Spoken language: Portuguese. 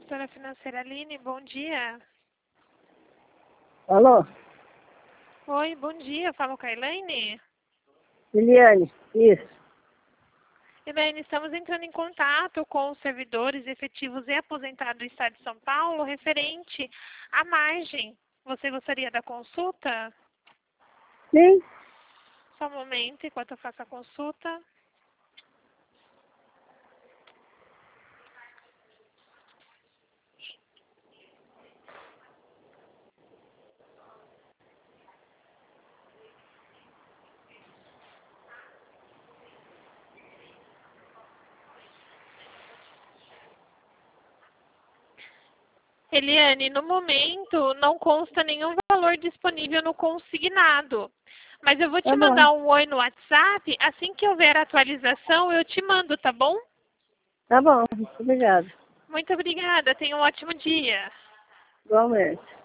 Consultora financeira Aline, bom dia. Alô? Oi, bom dia. Falo com a Elaine. Liliane, isso. Elaine, estamos entrando em contato com os servidores efetivos e aposentados do Estado de São Paulo referente à margem. Você gostaria da consulta? Sim? Só um momento, enquanto eu faço a consulta. Eliane, no momento não consta nenhum valor disponível no consignado. Mas eu vou te Tá bom. mandar um oi no WhatsApp. Assim que houver atualização, eu te mando, tá bom? Tá bom, obrigado. Muito obrigada. Tenha um ótimo dia. Igualmente.